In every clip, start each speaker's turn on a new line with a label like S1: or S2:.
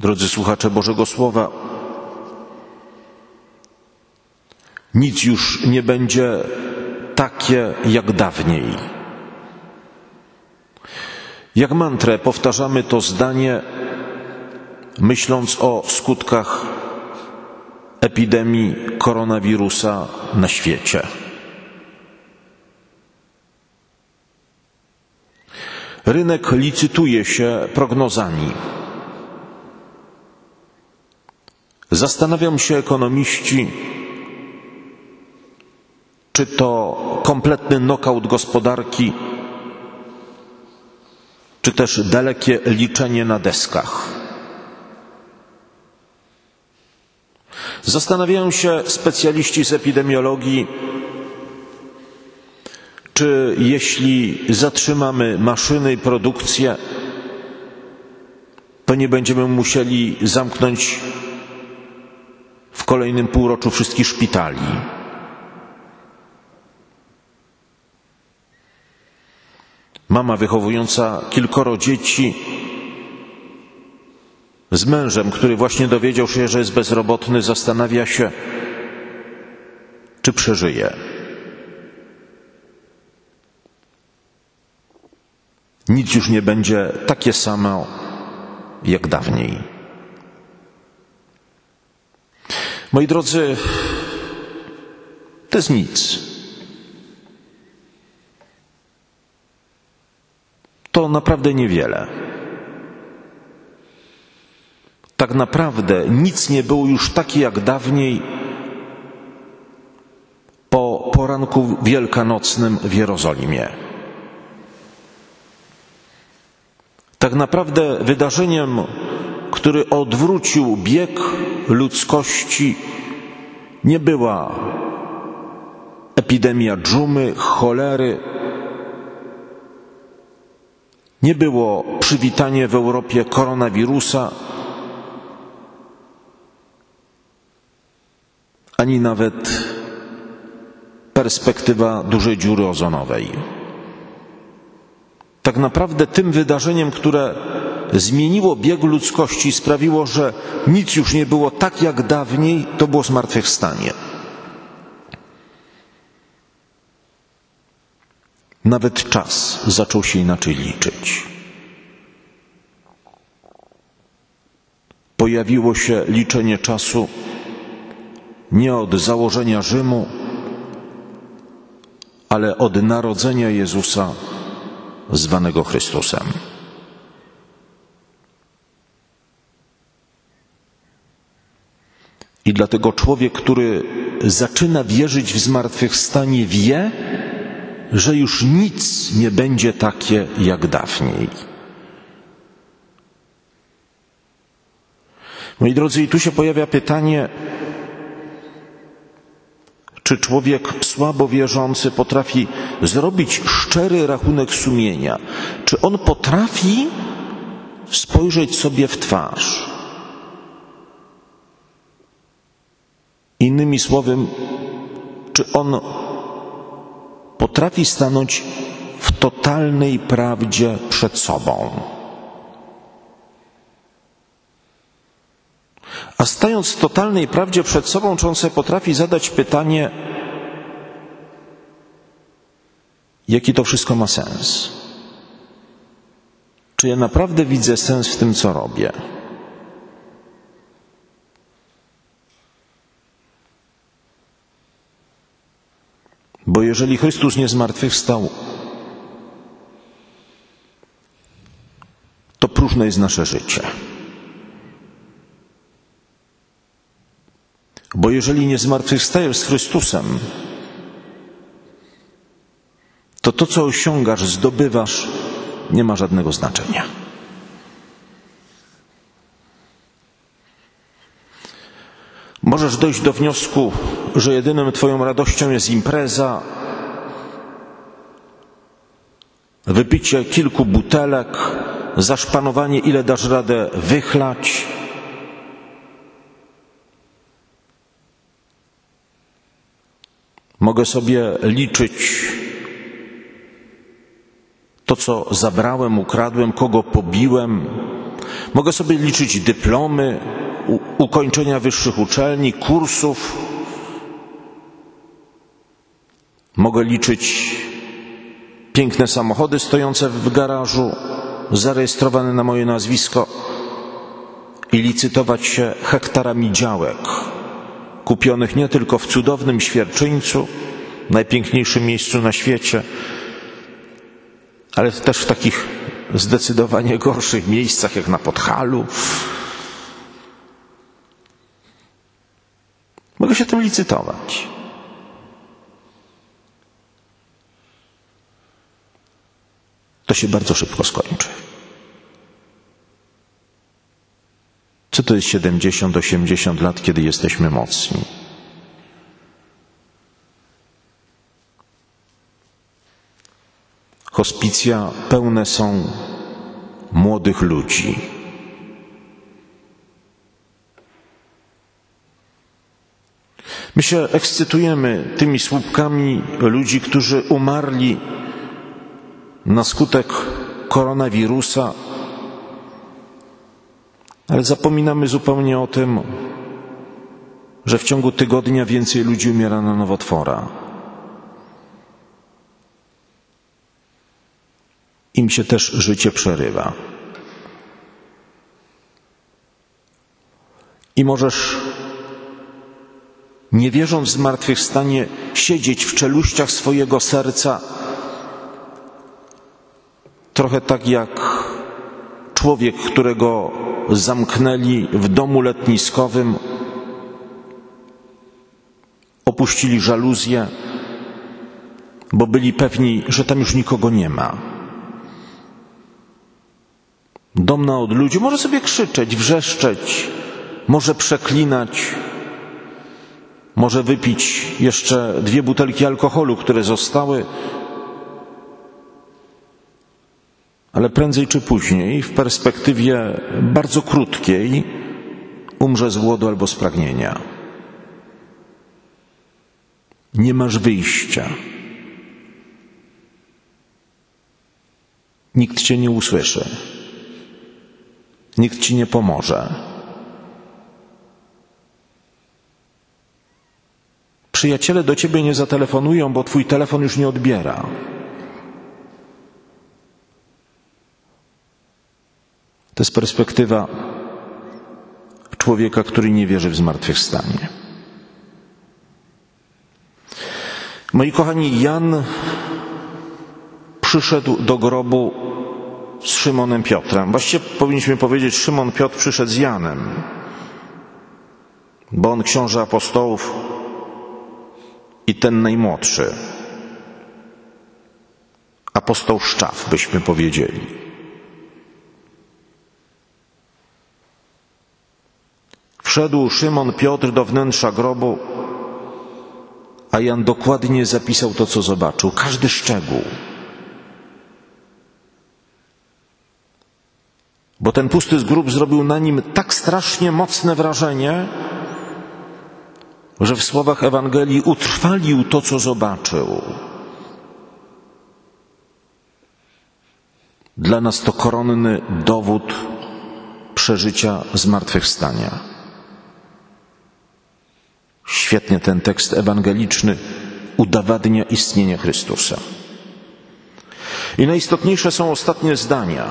S1: Drodzy słuchacze Bożego Słowa, nic już nie będzie takie jak dawniej. Jak mantrę powtarzamy to zdanie, myśląc o skutkach epidemii koronawirusa na świecie. Rynek licytuje się prognozami. Zastanawiam się, ekonomiści, czy to kompletny nokaut gospodarki, czy też dalekie liczenie na deskach. Zastanawiają się specjaliści z epidemiologii, czy jeśli zatrzymamy maszyny i produkcję, to nie będziemy musieli zamknąć w kolejnym półroczu wszystkich szpitali. Mama wychowująca kilkoro dzieci z mężem, który właśnie dowiedział się, że jest bezrobotny, zastanawia się, czy przeżyje. Nic już nie będzie takie samo jak dawniej. Moi drodzy, to jest nic. To naprawdę niewiele. Tak naprawdę nic nie było już takie jak dawniej po poranku wielkanocnym w Jerozolimie. Tak naprawdę wydarzeniem, który odwrócił bieg ludzkości, nie była epidemia dżumy, cholery, nie było przywitanie w Europie koronawirusa, ani nawet perspektywa dużej dziury ozonowej. Tak naprawdę tym wydarzeniem, które zmieniło bieg ludzkości i sprawiło, że nic już nie było tak jak dawniej, to było zmartwychwstanie. Nawet czas zaczął się inaczej liczyć. Pojawiło się liczenie czasu nie od założenia Rzymu, ale od narodzenia Jezusa, zwanego Chrystusem. I dlatego człowiek, który zaczyna wierzyć w zmartwychwstanie, wie, że już nic nie będzie takie jak dawniej. Moi drodzy, i tu się pojawia pytanie, czy człowiek słabo wierzący potrafi zrobić szczery rachunek sumienia? Czy on potrafi spojrzeć sobie w twarz? Innymi słowy, czy on potrafi stanąć w totalnej prawdzie przed sobą? A stając w totalnej prawdzie przed sobą, czy on sobie potrafi zadać pytanie, jaki to wszystko ma sens? Czy ja naprawdę widzę sens w tym, co robię? Bo jeżeli Chrystus nie zmartwychwstał, to próżne jest nasze życie. Bo jeżeli nie zmartwychwstajesz z Chrystusem, to to, co osiągasz, zdobywasz, nie ma żadnego znaczenia. Możesz dojść do wniosku, że jedyną twoją radością jest impreza, wypicie kilku butelek, zaszpanowanie, ile dasz radę wychlać. Mogę sobie liczyć to, co zabrałem, ukradłem, kogo pobiłem, Mogę sobie liczyć dyplomy, ukończenia wyższych uczelni, kursów. Mogę liczyć piękne samochody stojące w garażu, zarejestrowane na moje nazwisko i licytować się hektarami działek, kupionych nie tylko w cudownym Świerczyńcu, najpiękniejszym miejscu na świecie, ale też w takich zdecydowanie gorszych miejscach, jak na Podhalu. Mogę się tym licytować. To się bardzo szybko skończy. Co to jest 70-80 lat, kiedy jesteśmy mocni? Hospicja pełne są młodych ludzi. My się ekscytujemy tymi słupkami ludzi, którzy umarli na skutek koronawirusa, ale zapominamy zupełnie o tym, że w ciągu tygodnia więcej ludzi umiera na nowotwora. Im się też życie przerywa. I możesz, nie wierząc w zmartwychwstanie, siedzieć w czeluściach swojego serca, trochę tak jak człowiek, którego zamknęli w domu letniskowym, opuścili żaluzję, bo byli pewni, że tam już nikogo nie ma. Dom na odludziu, może sobie krzyczeć, wrzeszczeć, może przeklinać, może wypić jeszcze 2 butelki alkoholu, które zostały, ale prędzej czy później, w perspektywie bardzo krótkiej, umrze z głodu albo z pragnienia. Nie masz wyjścia. Nikt cię nie usłyszy. Nikt ci nie pomoże. Przyjaciele do ciebie nie zatelefonują, bo twój telefon już nie odbiera. To jest perspektywa człowieka, który nie wierzy w zmartwychwstanie. Moi kochani, Jan przyszedł do grobu z Szymonem Piotrem. Właściwie powinniśmy powiedzieć, Szymon Piotr przyszedł z Janem, bo on książę apostołów i ten najmłodszy. Apostoł Szczaw, byśmy powiedzieli. Wszedł Szymon Piotr do wnętrza grobu, a Jan dokładnie zapisał to, co zobaczył. Każdy szczegół. Bo ten pusty grób zrobił na nim tak strasznie mocne wrażenie, że w słowach Ewangelii utrwalił to, co zobaczył. Dla nas to koronny dowód przeżycia zmartwychwstania. Świetnie ten tekst ewangeliczny udowadnia istnienie Chrystusa. I najistotniejsze są ostatnie zdania.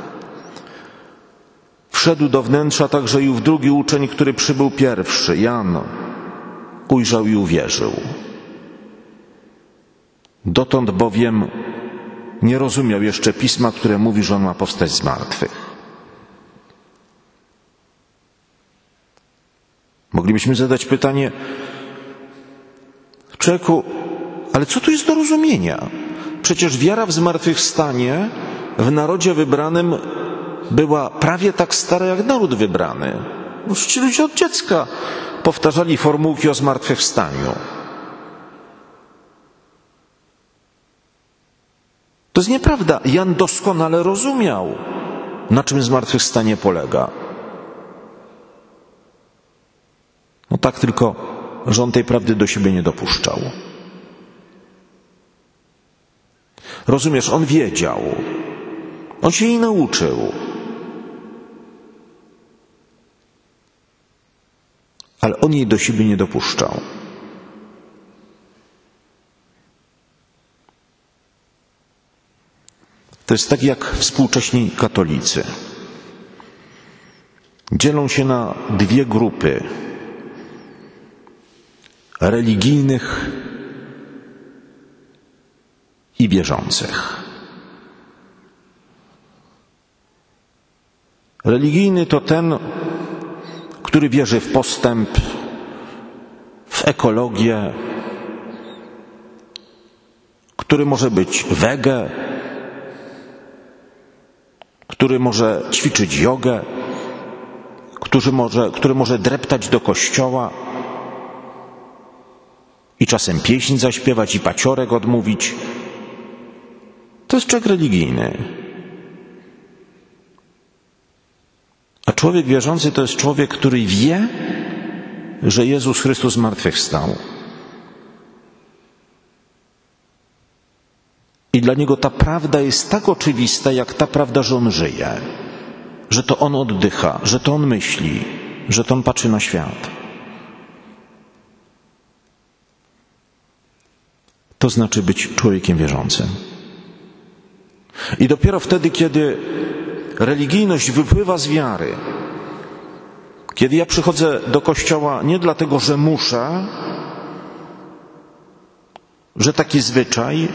S1: Wszedł do wnętrza także i ów drugi uczeń, który przybył pierwszy, Jan. Ujrzał i uwierzył. Dotąd bowiem nie rozumiał jeszcze Pisma, które mówi, że on ma powstać z martwych. Moglibyśmy zadać pytanie, człowieku, ale co tu jest do rozumienia? Przecież wiara w zmartwychwstanie w narodzie wybranym była prawie tak stara jak naród wybrany. Już ci ludzie od dziecka powtarzali formułki o zmartwychwstaniu. To jest nieprawda. Jan doskonale rozumiał, na czym zmartwychwstanie polega. No tak tylko, że on tej prawdy do siebie nie dopuszczał. Rozumiesz, on wiedział. On się jej nauczył. ale on jej do siebie nie dopuszczał. To jest tak jak współcześni katolicy. Dzielą się na dwie grupy religijnych i wierzących. Religijny to ten, który wierzy w postęp, w ekologię, który może być wege, który może ćwiczyć jogę, który może dreptać do kościoła i czasem pieśń zaśpiewać i paciorek odmówić. To jest człowiek religijny. A człowiek wierzący to jest człowiek, który wie, że Jezus Chrystus zmartwychwstał. I dla niego ta prawda jest tak oczywista, jak ta prawda, że on żyje, że to on oddycha, że to on myśli, że to on patrzy na świat. To znaczy być człowiekiem wierzącym. I dopiero wtedy, kiedy religijność wypływa z wiary, kiedy ja przychodzę do kościoła nie dlatego, że muszę, że taki zwyczaj,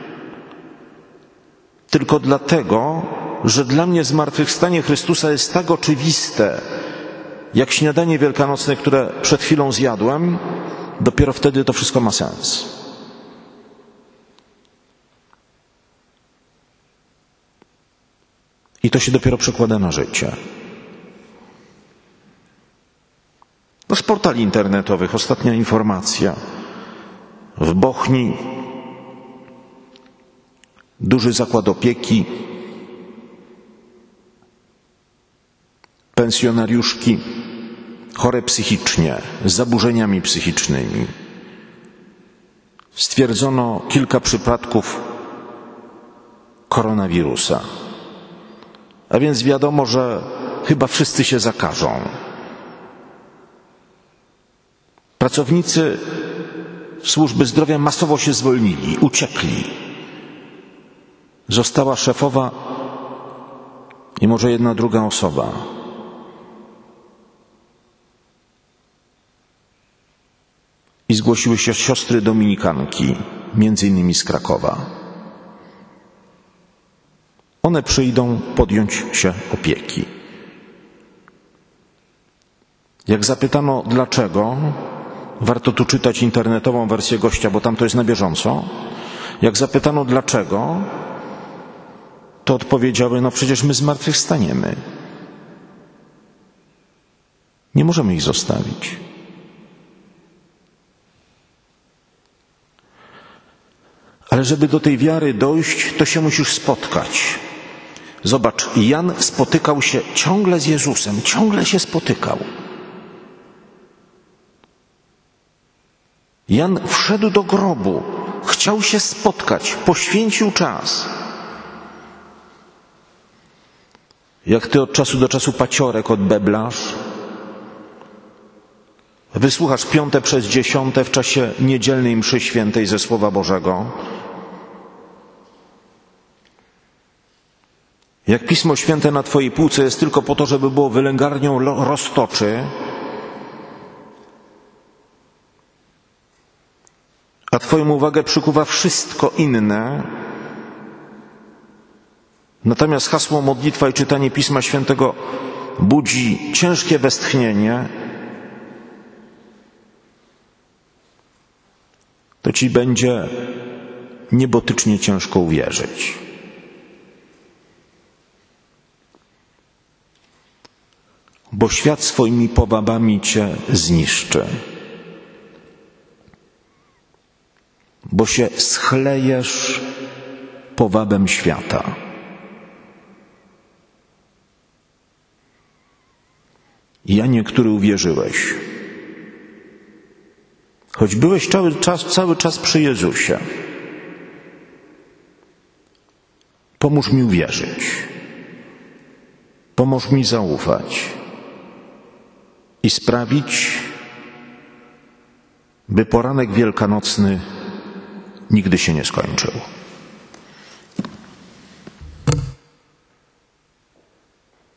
S1: tylko dlatego, że dla mnie zmartwychwstanie Chrystusa jest tak oczywiste, jak śniadanie wielkanocne, które przed chwilą zjadłem, dopiero wtedy to wszystko ma sens. I to się dopiero przekłada na życie. No z portali internetowych ostatnia informacja. W Bochni duży zakład opieki, pensjonariuszki chore psychicznie, z zaburzeniami psychicznymi. Stwierdzono kilka przypadków koronawirusa. A więc wiadomo, że chyba wszyscy się zakażą. Pracownicy służby zdrowia masowo się zwolnili, uciekli. Została szefowa i może jedna druga osoba. I zgłosiły się siostry dominikanki, między innymi z Krakowa. One przyjdą podjąć się opieki. Jak zapytano dlaczego, warto tu czytać internetową wersję gościa, bo tam to jest na bieżąco. Jak zapytano dlaczego, to odpowiedziały, no przecież my zmartwychwstaniemy. Nie możemy ich zostawić. Ale żeby do tej wiary dojść, to się musisz spotkać. Zobacz, Jan spotykał się ciągle z Jezusem, ciągle się spotykał. Jan wszedł do grobu, chciał się spotkać, poświęcił czas. Jak ty od czasu do czasu paciorek odbeblasz, wysłuchasz 5 przez 10 w czasie niedzielnej mszy świętej ze Słowa Bożego. Jak Pismo Święte na twojej półce jest tylko po to, żeby było wylęgarnią roztoczy, a twoją uwagę przykuwa wszystko inne, natomiast hasło modlitwa i czytanie Pisma Świętego budzi ciężkie westchnienie, to ci będzie niebotycznie ciężko uwierzyć. Bo świat swoimi powabami cię zniszczy. Bo się schlejesz powabem świata. Janie, który uwierzyłeś, choć byłeś cały czas przy Jezusie, pomóż mi uwierzyć, pomóż mi zaufać i sprawić, by poranek wielkanocny nigdy się nie skończył.